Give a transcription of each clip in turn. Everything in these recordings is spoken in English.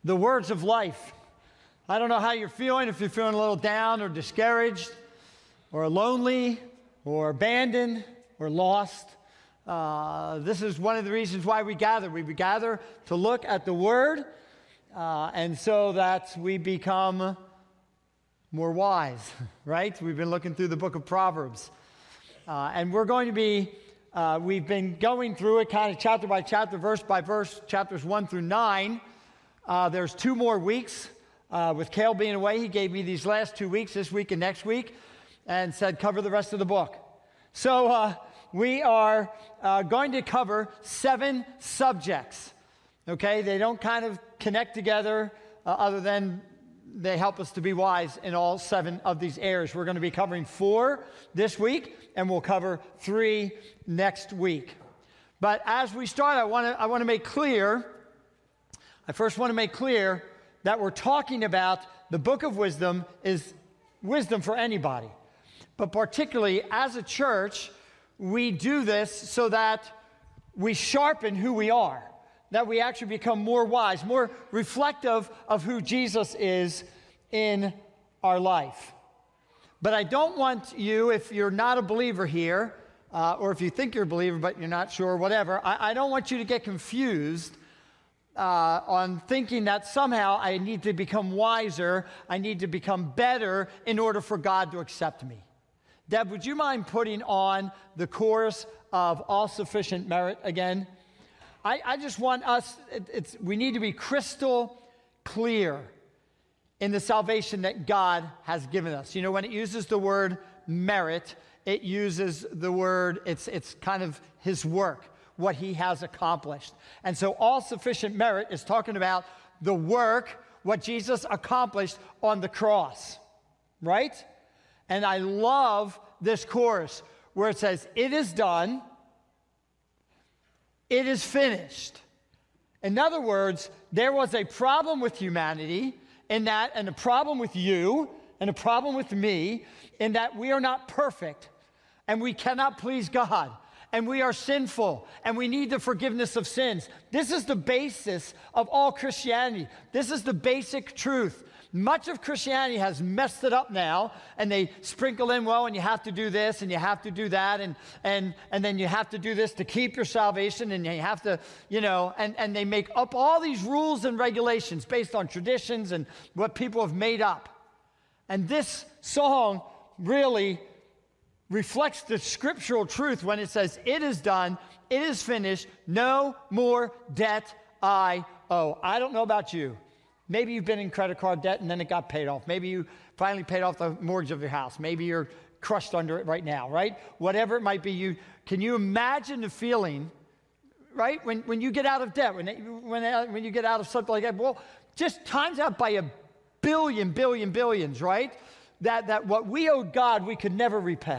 the words of life. I don't know how you're feeling, if you're feeling a little down or discouraged or lonely or abandoned or lost. This is one of the reasons why we gather. We gather to look at the Word, and so that we become more wise, right? We've been looking through the book of Proverbs. And we're going to be, we've been going through it kind of chapter by chapter, verse by verse, chapters 1 through 9. There's 2 more weeks. With Cale being away, he gave me these last 2 weeks, this week and next week, and said, cover the rest of the book. So we are going to cover 7 subjects, okay? They don't kind of connect together other than they help us to be wise in all 7 of these areas. We're going to be covering 4 this week, and we'll cover 3 next week. But as we start, I want to make clear, I first want to make clear that we're talking about the book of wisdom is wisdom for anybody. But particularly as a church, we do this so that we sharpen who we are, that we actually become more wise, more reflective of who Jesus is in our life. But I don't want you, if you're not a believer here, or if you think you're a believer but you're not sure, whatever, I don't want you to get confused on thinking that somehow I need to become wiser, I need to become better in order for God to accept me. Deb, would you mind putting on the chorus of All Sufficient Merit again? I just want us, we need to be crystal clear in the salvation that God has given us. You know, when it uses the word merit, it uses the word, it's kind of his work, what he has accomplished. And so all sufficient merit is talking about the work, what Jesus accomplished on the cross, right? And I love this chorus where it says, it is done, it is finished. In other words, there was a problem with humanity in that, and a problem with you, and a problem with me, in that we are not perfect, and we cannot please God, and we are sinful, and we need the forgiveness of sins. This is the basis of all Christianity. This is the basic truth. Much of Christianity has messed it up now, and they sprinkle in, well, and you have to do this, and you have to do that, and then you have to do this to keep your salvation, and you have to, you know, and they make up all these rules and regulations based on traditions and what people have made up. And this song really reflects the scriptural truth when it says, it is done, it is finished, no more debt I owe. I don't know about you. Maybe you've been in credit card debt and then it got paid off. Maybe you finally paid off the mortgage of your house. Maybe you're crushed under it right now, right? Whatever it might be, can you imagine the feeling, right? When you get out of debt, when you get out of something like that, well, just times out by a billions, right? That what we owed God, we could never repay.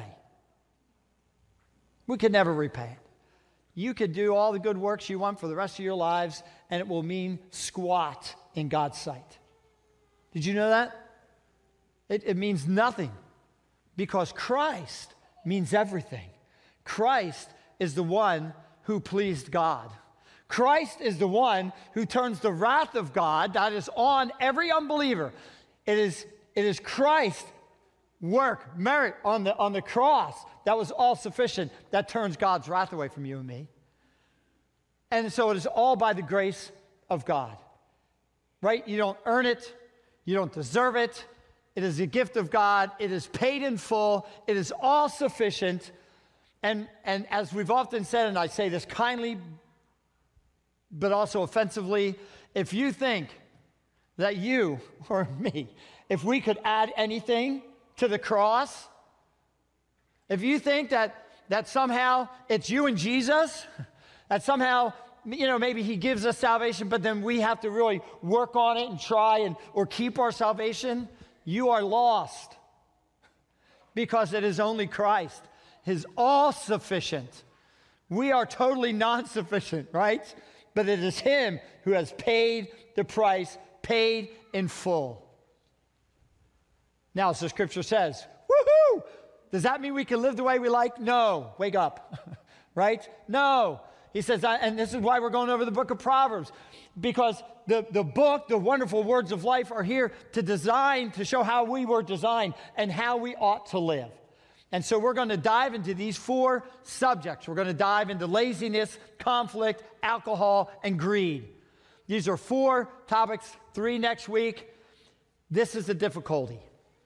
We could never repay it. You could do all the good works you want for the rest of your lives, and it will mean squat in God's sight. Did you know that? It means nothing, because Christ means everything. Christ is the one who pleased God. Christ is the one who turns the wrath of God that is on every unbeliever. It is Christ's work, merit on the cross that was all sufficient, that turns God's wrath away from you and me. And so it is all by the grace of God. Right? You don't earn it. You don't deserve it. It is a gift of God. It is paid in full. It is all sufficient. And as we've often said, and I say this kindly, but also offensively, if you think that you or me, if we could add anything to the cross, if you think that somehow it's you and Jesus, that somehow, you know, maybe he gives us salvation, but then we have to really work on it and try or keep our salvation, you are lost. Because it is only Christ, his all-sufficient. We are totally non-sufficient, right? But it is him who has paid the price, paid in full. Now, as the scripture says, woohoo! Does that mean we can live the way we like? No. Wake up. Right? No. He says, and this is why we're going over the book of Proverbs, because the book, the wonderful words of life, are here to show how we were designed and how we ought to live. And so we're going to dive into these 4 subjects. We're going to dive into laziness, conflict, alcohol, and greed. These are 4 topics, 3 next week. This is the difficulty.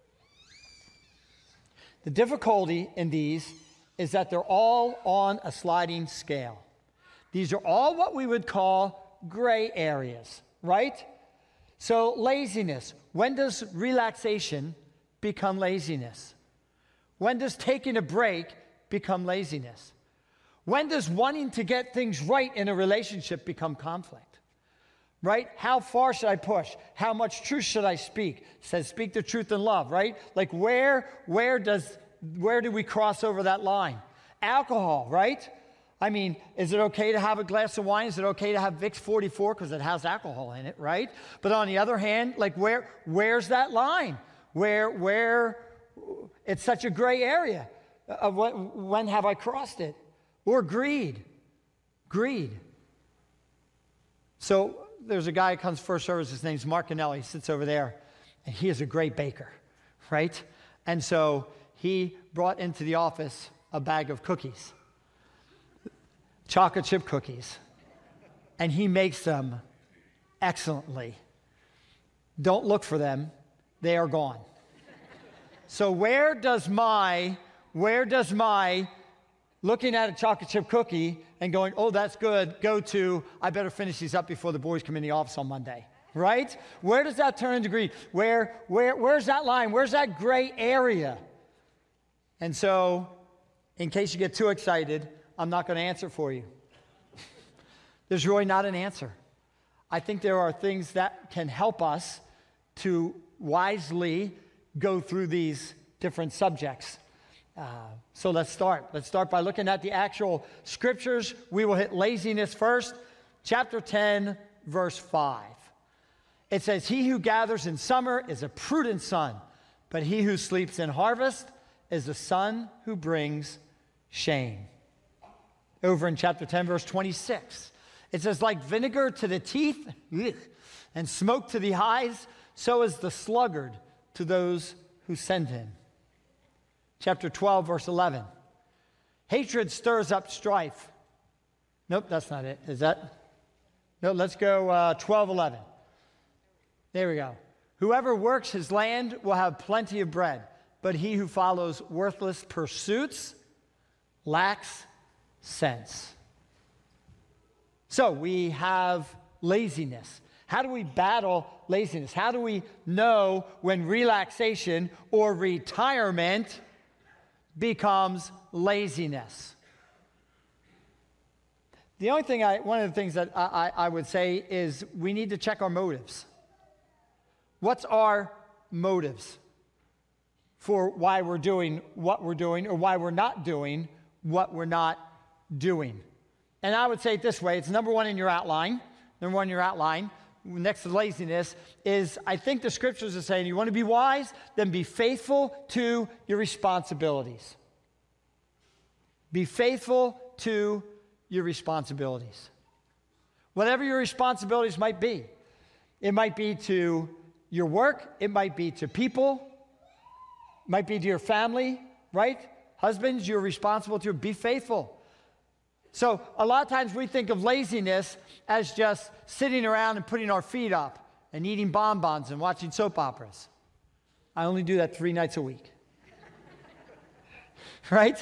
The difficulty in these is that they're all on a sliding scale. These are all what we would call gray areas, right? So laziness. When does relaxation become laziness? When does taking a break become laziness? When does wanting to get things right in a relationship become conflict? Right? How far should I push? How much truth should I speak? It says speak the truth in love, right? Like where do we cross over that line? Alcohol, right? I mean, is it okay to have a glass of wine? Is it okay to have Vicks 44 because it has alcohol in it, right? But on the other hand, like where's that line? Where it's such a gray area. When have I crossed it? Or greed. So there's a guy who comes first service. His name's Mark Anelli. He sits over there, and he is a great baker, right? And so he brought into the office a bag of cookies, chocolate chip cookies, and he makes them excellently. Don't look for them. They are gone. So where does my looking at a chocolate chip cookie and going, oh, that's good, go to, I better finish these up before the boys come in the office on Monday, right? Where does that turn into greed? Where's that line? Where's that gray area? And so, in case you get too excited, I'm not going to answer for you. There's really not an answer. I think there are things that can help us to wisely go through these different subjects. So let's start. Let's start by looking at the actual scriptures. We will hit laziness first. Chapter 10, verse 5. It says, he who gathers in summer is a prudent son, but he who sleeps in harvest is a son who brings shame. Over in chapter 10, verse 26, it says, like vinegar to the teeth and smoke to the eyes, so is the sluggard to those who send him. Chapter 12, verse 11. Hatred stirs up strife. Nope, that's not it. Is that? No, let's go 12:11. There we go. Whoever works his land will have plenty of bread, but he who follows worthless pursuits lacks sense. So we have laziness. How do we battle laziness? How do we know when relaxation or retirement becomes laziness? One of the things that I would say is we need to check our motives. What's our motives for why we're doing what we're doing or why we're not doing what we're not doing? And I would say it this way. It's number one in your outline. Next to laziness is, I think the scriptures are saying, you want to be wise? Then be faithful to your responsibilities. Be faithful to your responsibilities. Whatever your responsibilities might be. It might be to your work. It might be to people. It might be to your family, right? Husbands, you're responsible to be faithful. So a lot of times we think of laziness as just sitting around and putting our feet up and eating bonbons and watching soap operas. I only do that 3 nights a week. Right?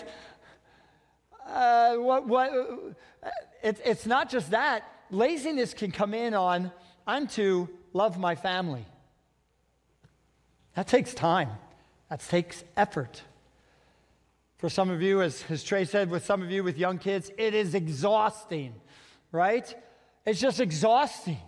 It's not just that. Laziness can come in on, I'm to love my family. That takes time. That takes effort. For some of you, as Trey said, with some of you with young kids, it is exhausting, right? It's just exhausting.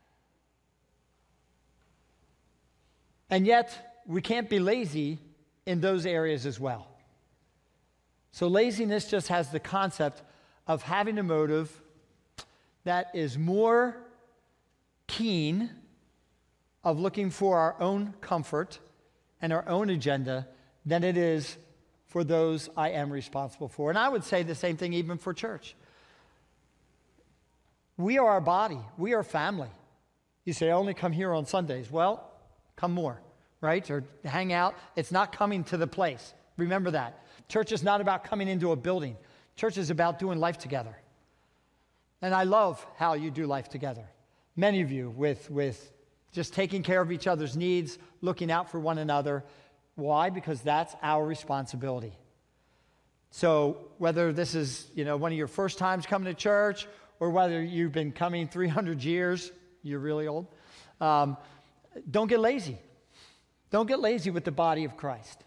And yet, we can't be lazy in those areas as well. So laziness just has the concept of having a motive that is more keen of looking for our own comfort and our own agenda than it is for those I am responsible for. And I would say the same thing even for church. We are a body. We are family. You say, I only come here on Sundays. Well, come more, right? Or hang out. It's not coming to the place. Remember that. Church is not about coming into a building. Church is about doing life together. And I love how you do life together. Many of you with just taking care of each other's needs, looking out for one another. Why? Because that's our responsibility. So whether this is, one of your first times coming to church, or whether you've been coming 300 years, you're really old, don't get lazy. Don't get lazy with the body of Christ.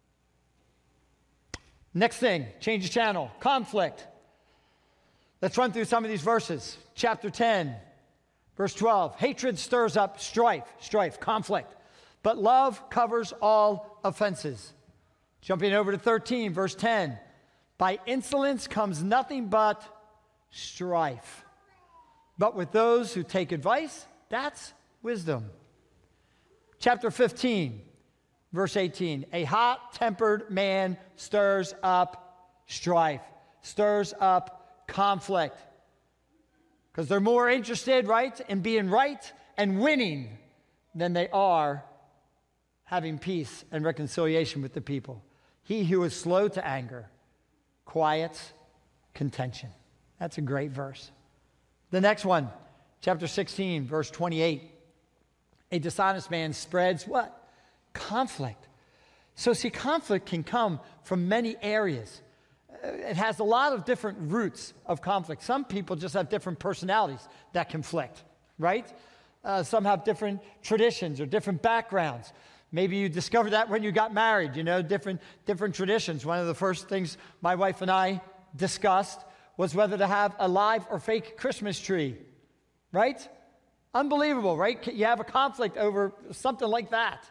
Next thing, change the channel, conflict. Let's run through some of these verses. Chapter 10, verse 12. Hatred stirs up strife, conflict. But love covers all offenses. Jumping over to 13, verse 10. By insolence comes nothing but strife. But with those who take advice, that's wisdom. Chapter 15, verse 18. A hot-tempered man stirs up strife, stirs up conflict. Because they're more interested, right, in being right and winning than they are having peace and reconciliation with the people. He who is slow to anger quiets contention. That's a great verse. The next one, chapter 16, verse 28. A dishonest man spreads what? Conflict. So see, conflict can come from many areas. It has a lot of different roots of conflict. Some people just have different personalities that conflict, right? Some have different traditions or different backgrounds. Maybe you discovered that when you got married, different traditions. One of the first things my wife and I discussed was whether to have a live or fake Christmas tree, right? Unbelievable, right? You have a conflict over something like that.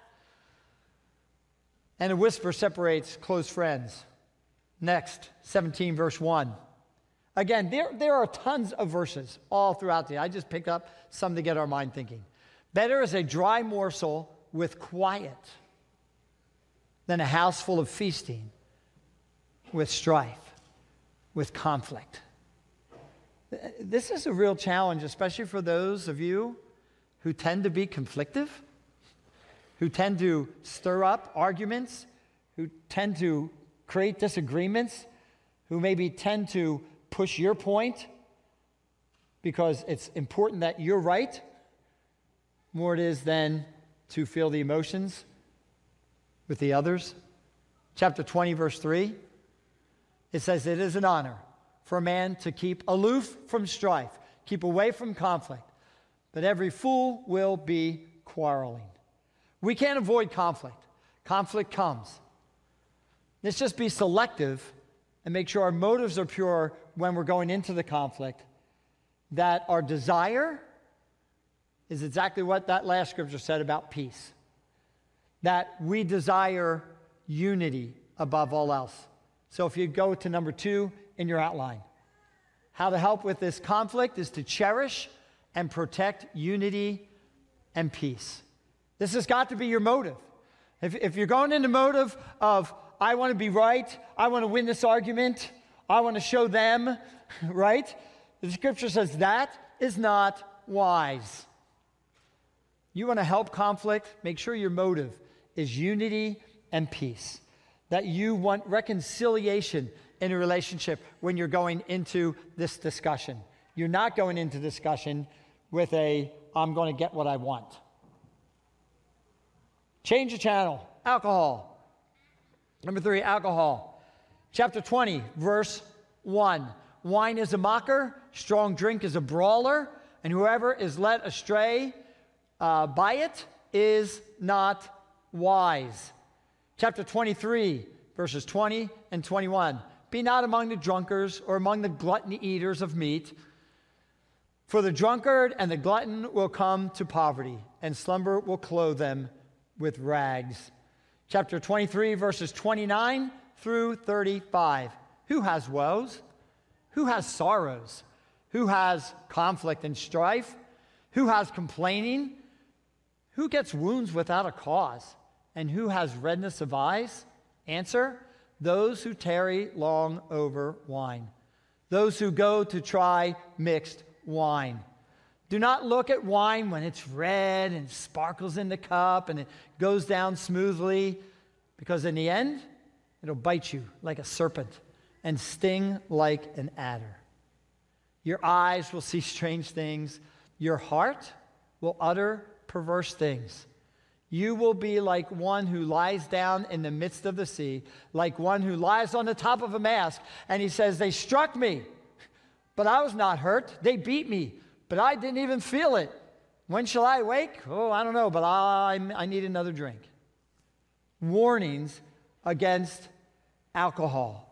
And a whisper separates close friends. Next, 17, verse 1. Again, there are tons of verses all throughout the. I just picked up some to get our mind thinking. Better is a dry morsel with quiet than a house full of feasting with strife, with conflict. This is a real challenge, especially for those of you who tend to be conflictive, who tend to stir up arguments, who tend to create disagreements, who maybe tend to push your point because it's important that you're right more it is than to feel the emotions with the others. Chapter 20, verse 3, it says, it is an honor for a man to keep aloof from strife, keep away from conflict, but every fool will be quarreling. We can't avoid conflict. Conflict comes. Let's just be selective and make sure our motives are pure when we're going into the conflict, that our desire is exactly what that last scripture said about peace, that we desire unity above all else. So if you go to number 2 in your outline, how to help with this conflict is to cherish and protect unity and peace. This has got to be your motive. If you're going in the motive of, I want to be right, I want to win this argument, I want to show them, right? The scripture says that is not wise. You want to help conflict, make sure your motive is unity and peace. That you want reconciliation in a relationship when you're going into this discussion. You're not going into discussion with I'm going to get what I want. Change the channel. Alcohol. Number 3, alcohol. Chapter 20, verse 1. Wine is a mocker, strong drink is a brawler, and whoever is led astray by it is not wise. Chapter 23, verses 20 and 21. Be not among the drunkards or among the gluttony eaters of meat, for the drunkard and the glutton will come to poverty, and slumber will clothe them with rags. Chapter 23, verses 29 through 35. Who has woes? Who has sorrows? Who has conflict and strife? Who has complaining? Who gets wounds without a cause? And who has redness of eyes? Answer, those who tarry long over wine. Those who go to try mixed wine. Do not look at wine when it's red and sparkles in the cup and it goes down smoothly, because in the end, it'll bite you like a serpent and sting like an adder. Your eyes will see strange things. Your heart will utter perverse things. You will be like one who lies down in the midst of the sea, like one who lies on the top of a mast, and he says, they struck me, but I was not hurt. They beat me, but I didn't even feel it. When shall I wake? Oh, I don't know, but I need another drink. Warnings against alcohol.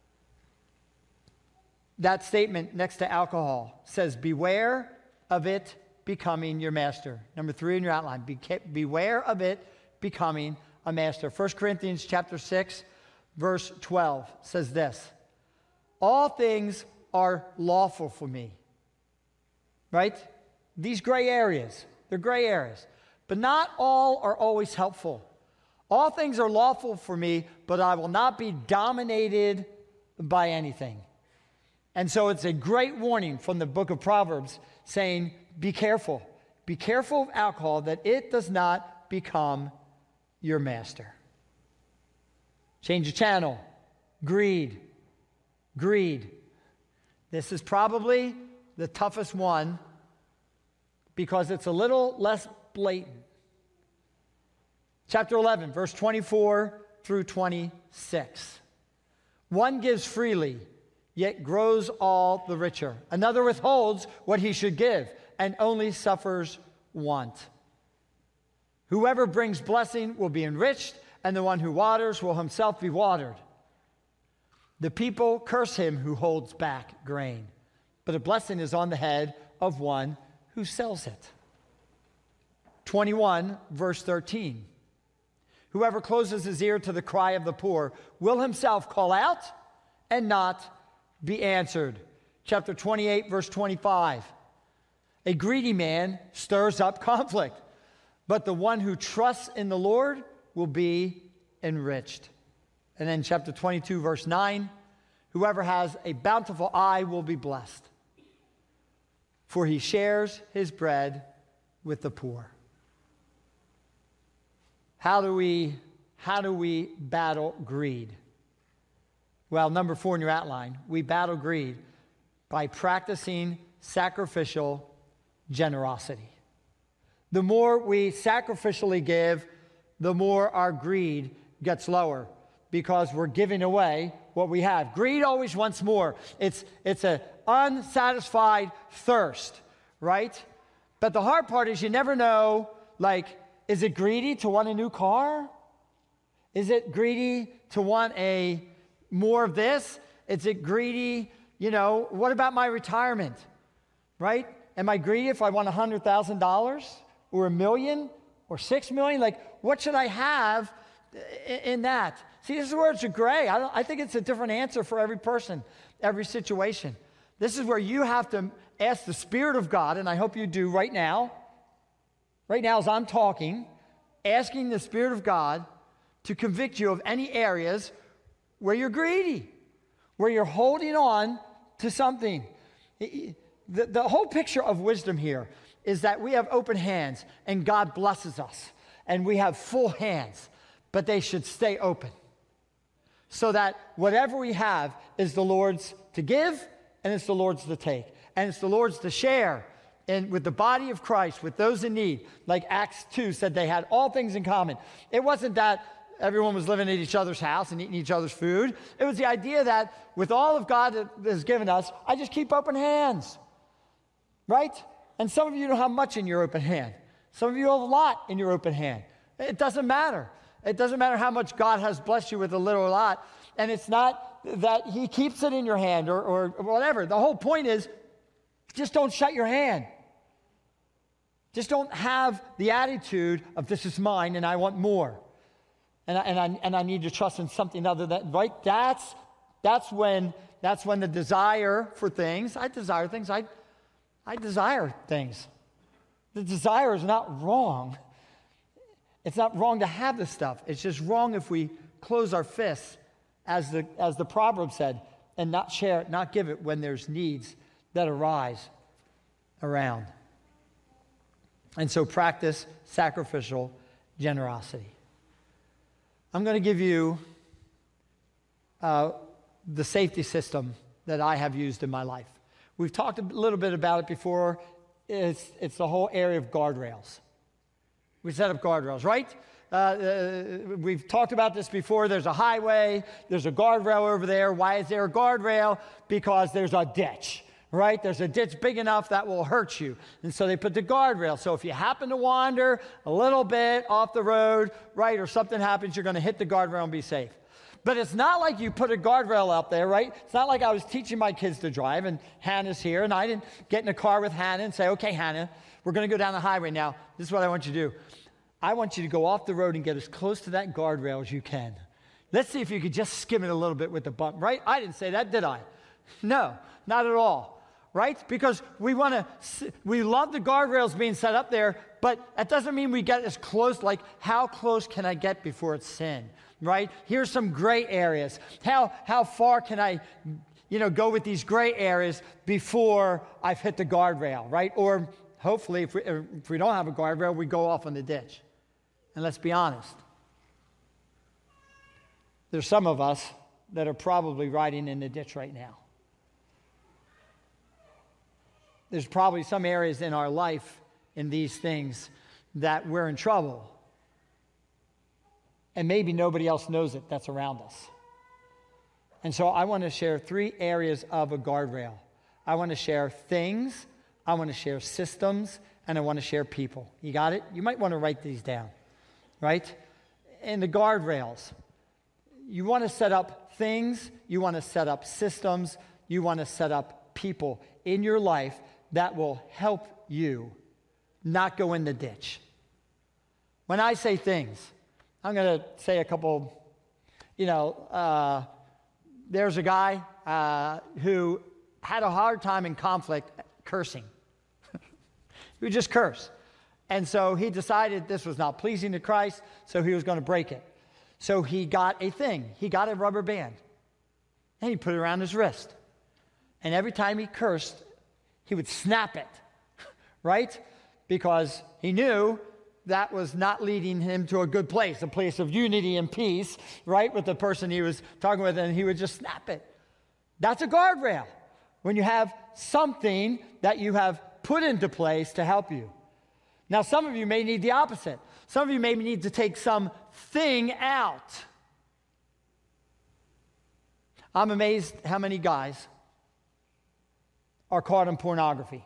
That statement next to alcohol says, beware of it becoming your master. Number 3 in your outline, beware of it becoming a master. 1 Corinthians chapter 6, verse 12 says this, all things are lawful for me. Right? These gray areas, they're gray areas. But not all are always helpful. All things are lawful for me, but I will not be dominated by anything. And so it's a great warning from the book of Proverbs saying, be careful. Be careful of alcohol, that it does not become your master. Change the channel. Greed. Greed. This is probably the toughest one because it's a little less blatant. Chapter 11, verse 24 through 26. One gives freely, yet grows all the richer. Another withholds what he should give, and only suffers want. Whoever brings blessing will be enriched, and the one who waters will himself be watered. The people curse him who holds back grain, but a blessing is on the head of one who sells it. 21, verse 13. Whoever closes his ear to the cry of the poor will himself call out and not be answered. Chapter 28, verse 25. A greedy man stirs up conflict, but the one who trusts in the Lord will be enriched. And then chapter 22, verse 9. Whoever has a bountiful eye will be blessed, for he shares his bread with the poor. How do we battle greed? Well, number 4 in your outline, we battle greed by practicing sacrificial generosity. The more we sacrificially give, the more our greed gets lower because we're giving away what we have. Greed always wants more. It's an unsatisfied thirst, right? But the hard part is you never know, like, is it greedy to want a new car? Is it greedy to want more of this? Is it greedy, what about my retirement, right? Am I greedy if I want $100,000 or $1 million or $6 million? Like, what should I have in that? See, this is where it's a gray. I think it's a different answer for every person, every situation. This is where you have to ask the Spirit of God, and I hope you do right now as I'm talking, asking the Spirit of God to convict you of any areas where you're greedy, where you're holding on to something. The whole picture of wisdom here is that we have open hands and God blesses us, and we have full hands, but they should stay open so that whatever we have is the Lord's to give and it's the Lord's to take, and it's the Lord's to share and with the body of Christ, with those in need. Like Acts 2 said, they had all things in common. It wasn't that everyone was living at each other's house and eating each other's food. It was the idea that with all of God that has given us, I just keep open hands, right? And some of you don't have much in your open hand. Some of you have a lot in your open hand. It doesn't matter. It doesn't matter how much God has blessed you with a little or a lot. And it's not that he keeps it in your hand or whatever. The whole point is just don't shut your hand. Just don't have the attitude of this is mine and I want more. And I need to trust in something other than, right? That's when the desire for things, I desire things. The desire is not wrong. It's not wrong to have this stuff. It's just wrong if we close our fists, as the proverb said, and not share it, not give it when there's needs that arise. around. And so practice sacrificial generosity. I'm going to give you the safety system that I have used in my life. We've talked a little bit about it before. It's the whole area of guardrails. We set up guardrails, right? We've talked about this before. There's a highway. There's a guardrail over there. Why is there a guardrail? Because there's a ditch, right? There's a ditch big enough that will hurt you. And so they put the guardrail. So if you happen to wander a little bit off the road, right, or something happens, you're going to hit the guardrail and be safe. But it's not like you put a guardrail out there, right? It's not like I was teaching my kids to drive, and Hannah's here, and I didn't get in a car with Hannah and say, okay, Hannah, we're going to go down the highway now. This is what I want you to do. I want you to go off the road and get as close to that guardrail as you can. Let's see if you could just skim it a little bit with the bump, right? I didn't say that, did I? No, not at all, right? Because we love the guardrails being set up there, but that doesn't mean we get as close, like how close can I get before it's sin? Right? Here's some gray areas. How far can I, go with these gray areas before I've hit the guardrail, right? Or hopefully, if we don't have a guardrail, we go off on the ditch. And let's be honest. There's some of us that are probably riding in the ditch right now. There's probably some areas in our life in these things that we're in trouble. And maybe nobody else knows it that's around us. And so I want to share 3 areas of a guardrail. I want to share things, I want to share systems, and I want to share people. You got it? You might want to write these down, right? In the guardrails, you want to set up things, you want to set up systems, you want to set up people in your life that will help you not go in the ditch. When I say things, I'm going to say a couple, there's a guy who had a hard time in conflict cursing. He would just curse. And so he decided this was not pleasing to Christ, so he was going to break it. So he got a thing. He got a rubber band, and he put it around his wrist. And every time he cursed, he would snap it, right? Because he knew that was not leading him to a good place, a place of unity and peace, right, with the person he was talking with, and he would just snap it. That's a guardrail, when you have something that you have put into place to help you. Now, some of you may need the opposite. Some of you may need to take something out. I'm amazed how many guys are caught in pornography.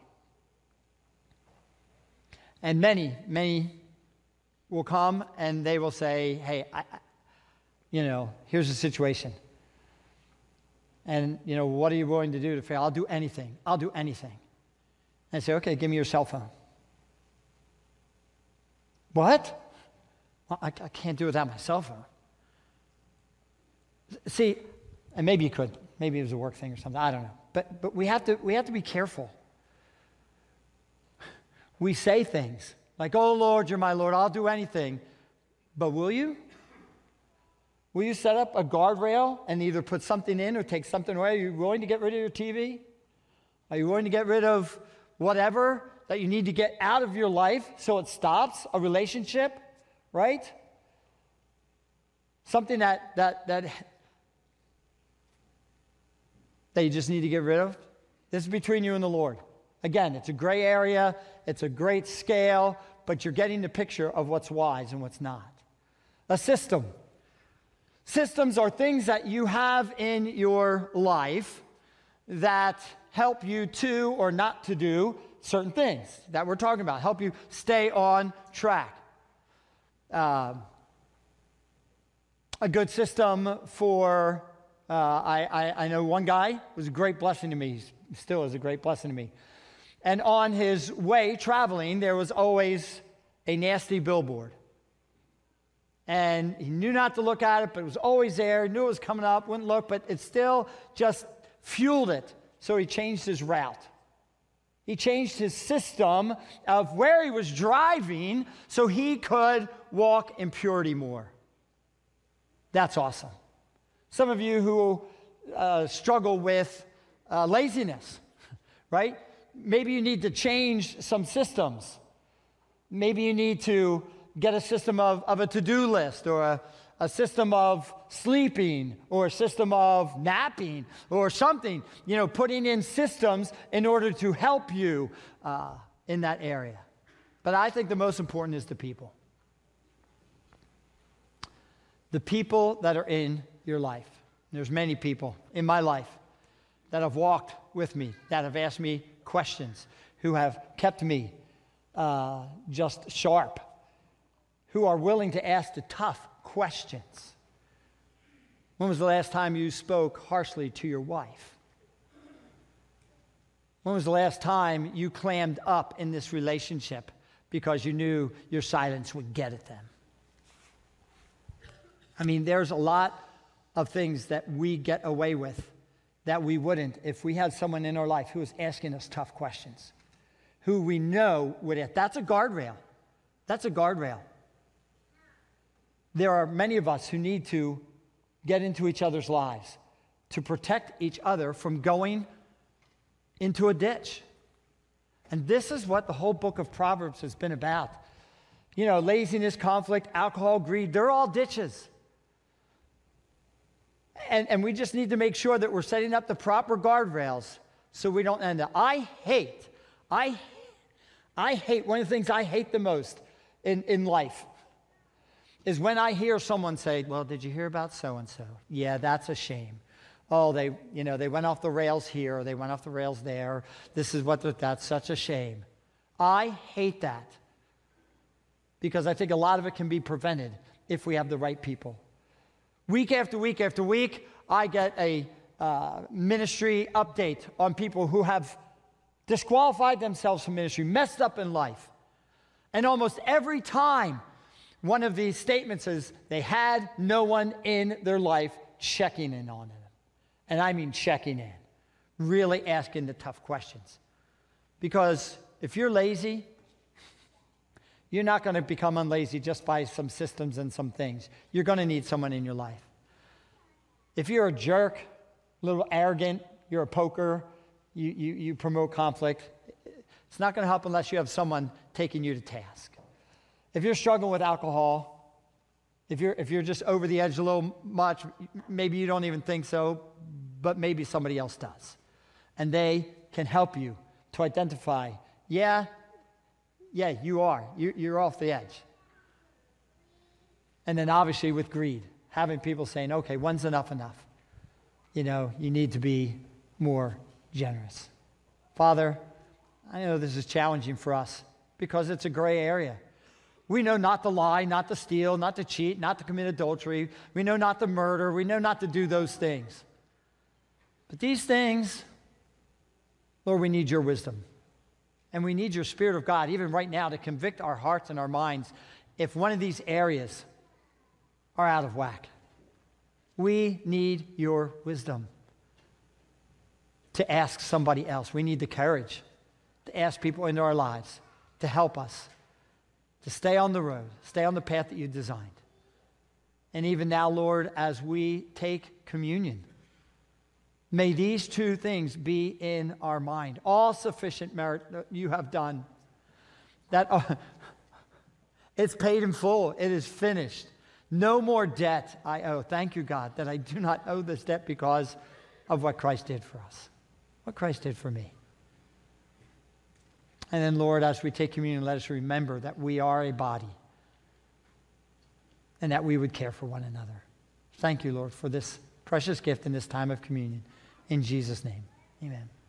And many will come and they will say, hey, here's the situation. And, what are you willing to do to fail? I'll do anything. I'll do anything. And I say, okay, give me your cell phone. What? Well, I can't do it without my cell phone. See, and maybe you could. Maybe it was a work thing or something. I don't know. But we have to be careful. We say things like, oh, Lord, you're my Lord, I'll do anything. But will you? Will you set up a guardrail and either put something in or take something away? Are you willing to get rid of your TV? Are you willing to get rid of whatever that you need to get out of your life so it stops? A relationship, right? Something that you just need to get rid of? This is between you and the Lord. Again, it's a gray area, it's a great scale, but you're getting the picture of what's wise and what's not. A system. Systems are things that you have in your life that help you to or not to do certain things that we're talking about, help you stay on track. A good system for, I know one guy was a great blessing to me, he still is a great blessing to me. And on his way traveling, there was always a nasty billboard. And he knew not to look at it, but it was always there. He knew it was coming up, wouldn't look, but it still just fueled it. So he changed his route. He changed his system of where he was driving so he could walk in purity more. That's awesome. Some of you who struggle with laziness, right? maybe you need to change some systems. Maybe you need to get a system of a to-do list, or a system of sleeping, or a system of napping, or something. Putting in systems in order to help you in that area. But I think the most important is the people. The people that are in your life. There's many people in my life that have walked with me, that have asked me questions, who have kept me just sharp, who are willing to ask the tough questions. When was the last time you spoke harshly to your wife? When was the last time you clammed up in this relationship because you knew your silence would get at them? I mean, there's a lot of things that we get away with that we wouldn't if we had someone in our life who was asking us tough questions, who we know would ask. That's a guardrail. That's a guardrail. There are many of us who need to get into each other's lives to protect each other from going into a ditch. And this is what the whole book of Proverbs has been about. Laziness, conflict, alcohol, greed, they're all ditches. And we just need to make sure that we're setting up the proper guardrails so we don't end up. I hate, one of the things I hate the most in life is when I hear someone say, well, did you hear about so-and-so? Yeah, that's a shame. Oh, they went off the rails here, or they went off the rails there. That's such a shame. I hate that because I think a lot of it can be prevented if we have the right people. Week after week after week, I get a ministry update on people who have disqualified themselves from ministry, messed up in life. And almost every time, one of these statements is they had no one in their life checking in on them. And I mean checking in, really asking the tough questions. Because if you're lazy, you're not going to become unlazy just by some systems and some things. You're going to need someone in your life. If you're a jerk, a little arrogant, you're a poker, you promote conflict, it's not going to help unless you have someone taking you to task. If you're struggling with alcohol, if you're just over the edge a little much, maybe you don't even think so, but maybe somebody else does. And they can help you to identify, yeah, you are. You're off the edge. And then obviously with greed, having people saying, okay, when's enough? You need to be more generous. Father, I know this is challenging for us because it's a gray area. We know not to lie, not to steal, not to cheat, not to commit adultery. We know not to murder. We know not to do those things. But these things, Lord, we need your wisdom. And we need your Spirit of God, even right now, to convict our hearts and our minds if one of these areas are out of whack. We need your wisdom to ask somebody else. We need the courage to ask people into our lives to help us, to stay on the road, stay on the path that you designed. And even now, Lord, as we take communion, may these two things be in our mind. All sufficient merit that you have done. That it's paid in full. It is finished. No more debt I owe. Thank you, God, that I do not owe this debt because of what Christ did for us. What Christ did for me. And then, Lord, as we take communion, let us remember that we are a body and that we would care for one another. Thank you, Lord, for this precious gift in this time of communion. In Jesus' name, amen.